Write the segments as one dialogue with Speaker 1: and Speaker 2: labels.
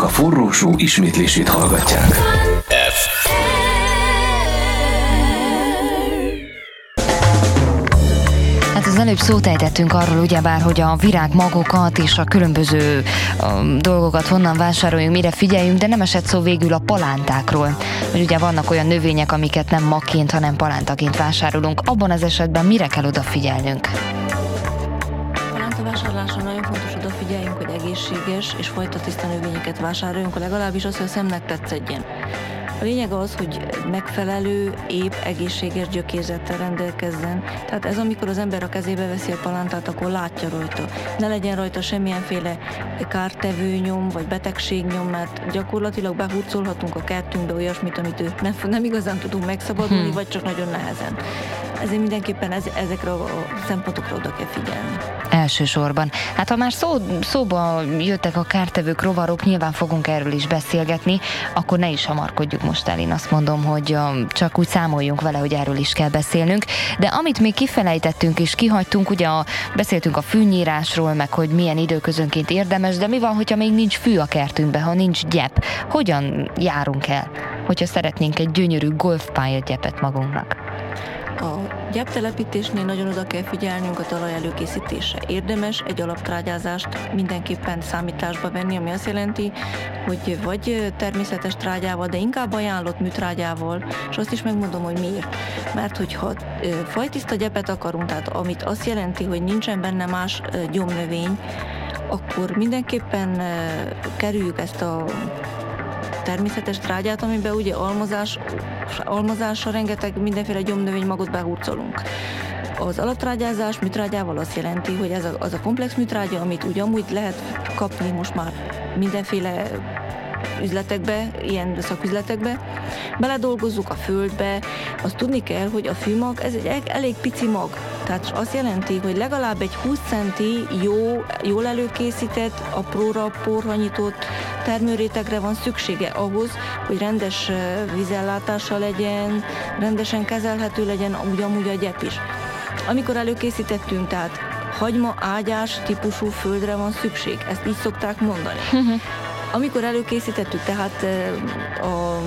Speaker 1: a forró show ismétlését hallgatják.
Speaker 2: Hát az előbb szót ejtettünk arról ugyebár, hogy a virágmagokat és a különböző dolgokat honnan vásároljunk, mire figyeljünk, de nem esett szó végül a palántákról. Hogy ugye vannak olyan növények, amiket nem magként, hanem palántaként vásárolunk. Abban az esetben mire kell odafigyelnünk?
Speaker 3: Palántavásárlásra nagyon fontos odafigyeljünk, hogy egészséges és fajtatiszta növényeket vásároljunk, legalábbis az, hogy a szemnek tetszedjen. A lényeg az, hogy megfelelő, épp, egészséges gyökérzettel rendelkezzen. Tehát ez, amikor az ember a kezébe veszi a palántát, akkor látja rajta. Ne legyen rajta semmilyenféle kártevő nyom, vagy betegségnyom, mert gyakorlatilag behurcolhatunk a kertünkbe olyasmit, amit nem igazán tudunk megszabadulni, vagy csak nagyon nehezen. Ezért mindenképpen ezekre a szempontokra oda kell figyelni.
Speaker 2: Elsősorban. Hát ha már szóba jöttek a kártevők, rovarok, nyilván fogunk erről is beszélgetni, akkor ne is hamarkodjuk most el. Én azt mondom, hogy csak úgy számoljunk vele, hogy erről is kell beszélnünk. De amit még kifelejtettünk és kihagytunk, ugye beszéltünk a fűnyírásról, meg hogy milyen időközönként érdemes, de mi van, hogyha még nincs fű a kertünkben, ha nincs gyep? Hogyan járunk el, hogyha szeretnénk egy gyönyörű golfpályagyepet magunknak?
Speaker 3: A gyeptelepítésnél nagyon oda kell figyelnünk a talaj előkészítésre. Érdemes egy alaptrágyázást mindenképpen számításba venni, ami azt jelenti, hogy vagy természetes trágyával, de inkább ajánlott műtrágyával, és azt is megmondom, hogy miért. Mert hogyha fajtiszta gyepet akarunk, tehát amit azt jelenti, hogy nincsen benne más gyomnövény, akkor mindenképpen kerüljük ezt a természetes trágyát, amiben ugye almazásra rengeteg mindenféle gyomnövénymagot behurcolunk. Az alaptrágyázás műtrágyával azt jelenti, hogy ez az a komplex műtrágya, amit ugyanúgy lehet kapni most már mindenféle üzletekbe, ilyen szaküzletekbe, beledolgozzuk a földbe. Azt tudni kell, hogy a fűmag, ez egy elég pici mag. Tehát azt jelenti, hogy legalább egy 20 centi jól előkészített, apróra porhanyított termőrétegre van szüksége ahhoz, hogy rendes vízellátása legyen, rendesen kezelhető legyen ugyanúgy a gyep is. Amikor előkészítettünk, tehát hagyma ágyás típusú földre van szükség, ezt így szokták mondani. Amikor előkészítettük, tehát a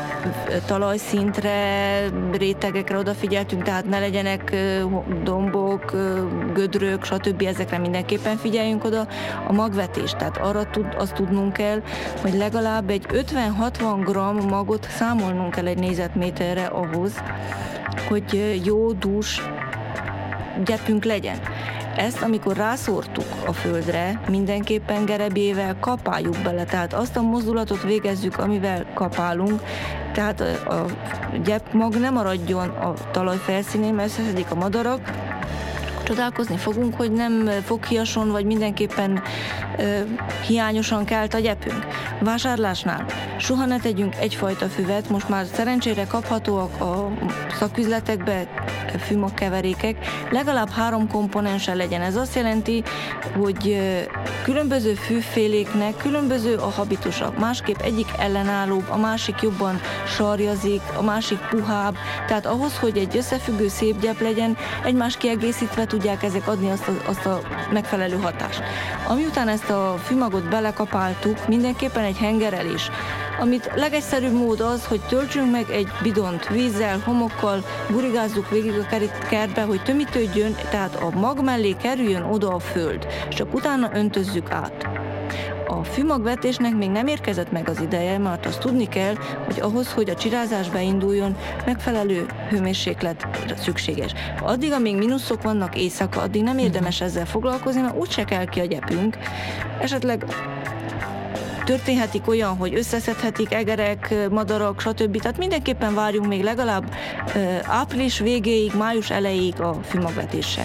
Speaker 3: talajszintre, rétegekre odafigyeltünk, tehát ne legyenek dombok, gödrök, stb. Ezekre mindenképpen figyeljünk oda. A magvetés, tehát arra azt tudnunk kell, hogy legalább egy 50-60 g magot számolnunk kell egy négyzetméterre ahhoz, hogy jó, dús gyepünk legyen. Ezt, amikor rászórtuk a földre, mindenképpen gerebjével kapáljuk bele, tehát azt a mozdulatot végezzük, amivel kapálunk, tehát a gyepmag nem maradjon a talaj felszínén, mert összeszedik a madarak, csodálkozni fogunk, hogy nem foghiason, vagy mindenképpen hiányosan kelt a gyepünk. Vásárlásnál soha ne tegyünk egyfajta füvet, most már szerencsére kaphatóak a szaküzletekbe fűmagkeverékek, legalább 3 komponense legyen. Ez azt jelenti, hogy különböző fűféléknek különböző a habitusa. Másképp egyik ellenállóbb, a másik jobban sarjazik, a másik puhább. Tehát ahhoz, hogy egy összefüggő szép gyep legyen, egymás kiegészítve tudják ezek adni azt a megfelelő hatást. Amiután ezt a fűmagot belekapáltuk, mindenképpen egy hengerrel is. Amit legegyszerűbb mód az, hogy töltsünk meg egy bidont vízzel, homokkal, gurigázzuk végig a kertbe, hogy tömítődjön, tehát a mag mellé kerüljön oda a föld, és csak utána öntözzük át. A fűmagvetésnek még nem érkezett meg az ideje, mert azt tudni kell, hogy ahhoz, hogy a csirázás beinduljon, megfelelő hőmérséklet szükséges. Addig, amíg mínuszok vannak éjszaka, addig nem érdemes ezzel foglalkozni, mert úgyse kell ki a gyepünk. Esetleg történhetik olyan, hogy összeszedhetik egerek, madarak, stb. Tehát mindenképpen várjunk még legalább április végéig, május elejéig a fűmagvetéssel.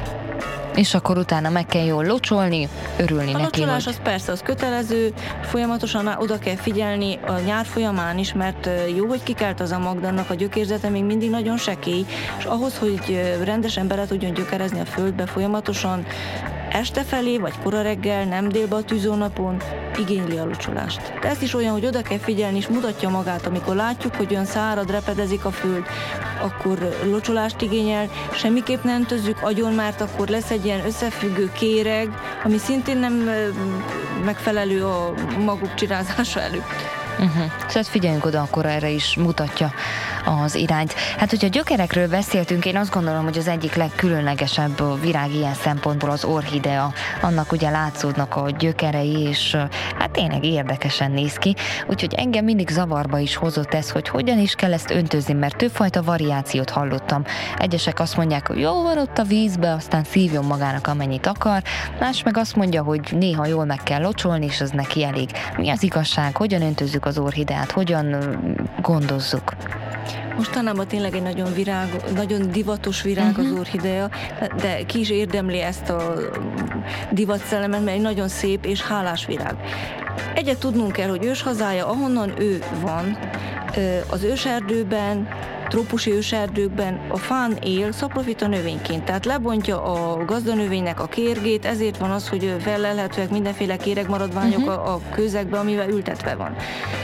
Speaker 2: És akkor utána meg kell jól locsolni, örülni
Speaker 3: a
Speaker 2: neki. A
Speaker 3: locsolás az persze, az kötelező, folyamatosan oda kell figyelni a nyár folyamán is, mert jó, hogy kikelt az a mag, de annak a gyökérzete még mindig nagyon sekély, és ahhoz, hogy rendesen bele tudjon gyökerezni a földbe, folyamatosan este felé, vagy kora reggel, nem délben a tűzónapon igényli a locsolást. De ez is olyan, hogy oda kell figyelni, és mutatja magát, amikor látjuk, hogy olyan szárad, repedezik a föld, akkor locsolást igényel, semmiképp nem öntözzük agyon, mert akkor lesz egy ilyen összefüggő kéreg, ami szintén nem megfelelő a maguk csirázása előtt.
Speaker 2: Szóval figyeljünk oda, akkor erre is mutatja az irányt. Hát, hogyha gyökerekről beszéltünk, én azt gondolom, hogy az egyik legkülönlegesebb a virág ilyen szempontból az orchidea. Annak ugye látszódnak a gyökerei, és hát tényleg érdekesen néz ki. Úgyhogy engem mindig zavarba is hozott ez, hogy hogyan is kell ezt öntözni, mert többfajta variációt hallottam. Egyesek azt mondják, hogy jó van ott a vízbe, aztán szívjon magának amennyit akar, más meg azt mondja, hogy néha jól meg kell locsolni, és az neki elég. Mi az igazság? Hogyan öntözzük az orchideát? Hogyan gondozzuk?
Speaker 3: Mostanában tényleg egy nagyon divatos virág az orchidea, de ki is érdemli ezt a divatszellemet, mert egy nagyon szép és hálás virág. Egyet tudnunk kell, hogy őshazája, ahonnan ő van, az őserdőben, trópusi őserdőkben a fán él szaprofita növényként, tehát lebontja a gazdanövénynek a kérgét, ezért van az, hogy fellelhetőek mindenféle kéregmaradványok a kőzekbe, amivel ültetve van.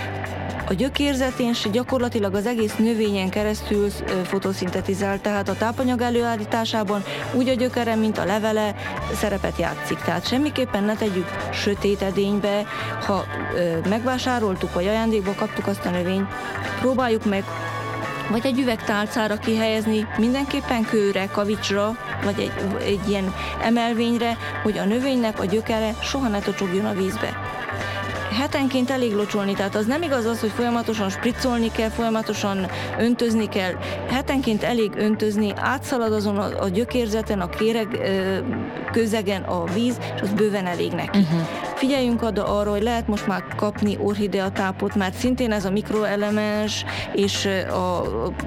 Speaker 3: A gyökérzetén gyakorlatilag az egész növényen keresztül fotoszintetizál, tehát a tápanyag előállításában úgy a gyökere, mint a levele szerepet játszik. Tehát semmiképpen ne tegyük sötét edénybe, ha megvásároltuk, vagy ajándékba kaptuk azt a növényt, próbáljuk meg vagy egy üvegtálcára kihelyezni, mindenképpen kőre, kavicsra, vagy egy ilyen emelvényre, hogy a növénynek a gyökere soha ne tocsogjon a vízbe. Hetenként elég locsolni, tehát az nem igaz az, hogy folyamatosan spriccolni kell, folyamatosan öntözni kell. Hetenként elég öntözni, átszalad azon a gyökérzeten, a kéreg közegen a víz, és az bőven elég neki. Figyeljünk arra, hogy lehet most már kapni orchideatápot, mert szintén ez a mikroelemens és a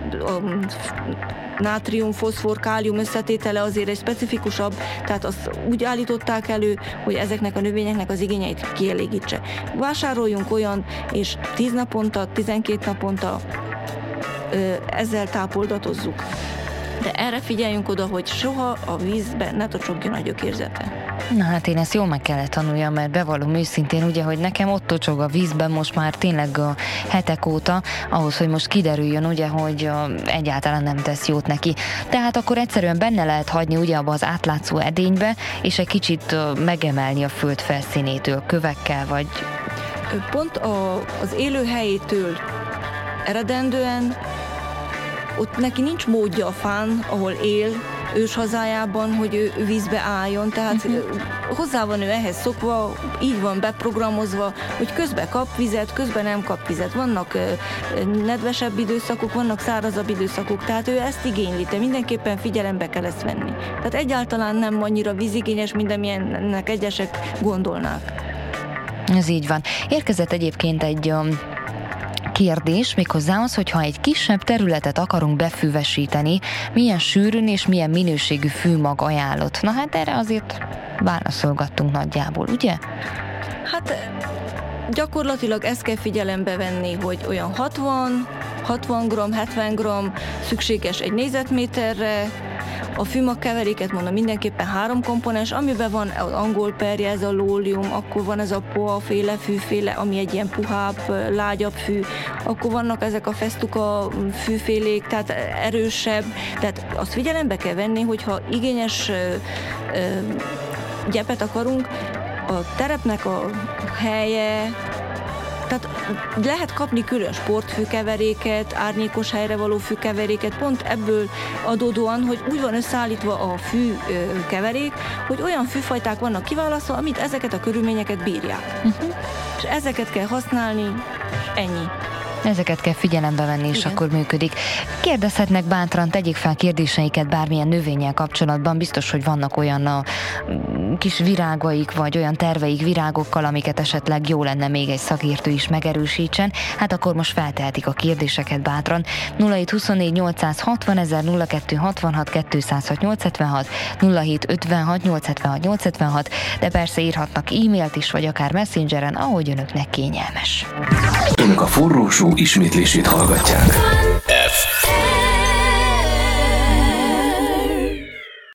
Speaker 3: nátrium, foszfor, kálium összetétele azért egy specifikusabb, tehát azt úgy állították elő, hogy ezeknek a növényeknek az igényeit kielégítse. Vásároljunk olyan, és 10 naponta, 12 naponta ezzel tápoldatozzuk. De erre figyeljünk oda, hogy soha a vízbe ne tocsogjon a gyökérzete.
Speaker 2: Na hát én ezt jól meg kellett tanuljam, mert bevallom őszintén, ugye, hogy nekem ott tocsog a vízben most már tényleg a hetek óta, ahhoz, hogy most kiderüljön, ugye, hogy egyáltalán nem tesz jót neki. Tehát akkor egyszerűen benne lehet hagyni ugye abba az átlátszó edénybe, és egy kicsit megemelni a föld felszínétől, kövekkel, vagy...
Speaker 3: Pont az élőhelyétől eredendően ott neki nincs módja a fán, ahol él, őshazájában, hogy ő vízbe álljon, tehát hozzá van ő ehhez szokva, így van beprogramozva, hogy közben kap vizet, közben nem kap vizet. Vannak nedvesebb időszakok, vannak szárazabb időszakok, tehát ő ezt igényli, de mindenképpen figyelembe kell ezt venni. Tehát egyáltalán nem annyira vízigényes, mint amilyennek egyesek gondolnák.
Speaker 2: Ez így van. Érkezett egyébként egy kérdés, méghozzá az, hogyha egy kisebb területet akarunk befüvesíteni, milyen sűrűn és milyen minőségű fűmag ajánlott. Na hát erre azért válaszolgattunk nagyjából, ugye? Hát
Speaker 3: gyakorlatilag ezt kell figyelembe venni, hogy olyan 60 g, 70 g szükséges egy négyzetméterre. A fűmagkeveréket mondom mindenképpen 3 komponens, amiben van az angol perje, ez a lólium, akkor van ez a poa-féle fűféle, ami egy ilyen puhább, lágyabb fű, akkor vannak ezek a festuca fűfélék, tehát erősebb, tehát azt figyelembe kell venni, hogyha igényes gyepet akarunk, a terepnek a helye, tehát lehet kapni külön sportfűkeveréket, árnyékos helyre való fűkeveréket, pont ebből adódóan, hogy úgy van összeállítva a fűkeverék, hogy olyan fűfajták vannak kiválasztva, amit ezeket a körülményeket bírják. És ezeket kell használni, és ennyi.
Speaker 2: Ezeket kell figyelembe venni, és akkor működik. Kérdezhetnek bátran, tegyék fel kérdéseiket bármilyen növényel kapcsolatban. Biztos, hogy vannak olyan kis virágaik, vagy olyan terveik virágokkal, amiket esetleg jó lenne még egy szakértő is megerősítsen. Hát akkor most feltehetik a kérdéseket bátran. 0724 860 000 0266 206 876 0756 876 876, de persze írhatnak e-mailt is, vagy akár messengeren, ahogy önöknek kényelmes.
Speaker 1: Önök a forró show ismétlését hallgatják.